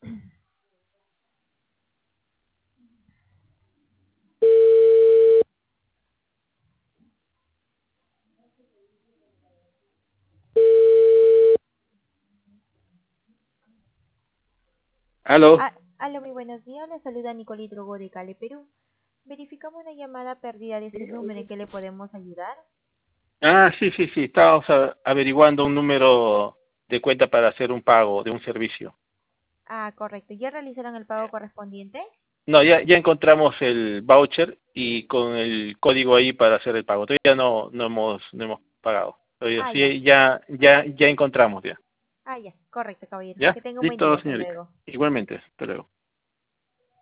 Aló. Aló, muy buenos días. Le saluda Nicolí Drogo de Cali, Perú. Verificamos una llamada perdida de este número. ¿En qué le podemos ayudar? Sí. Estábamos averiguando un número de cuenta para hacer un pago de un servicio. Ah, correcto. ¿Ya realizaron el pago correspondiente? No, ya encontramos el voucher y con el código ahí para hacer el pago. Todavía no hemos pagado. Todavía Ah, ya. sí, ya encontramos ya. Ah, ya. Correcto, caballero. ¿Ya? Que tenga un buen día. Listo, Hasta señorita. luego. Igualmente. Hasta luego.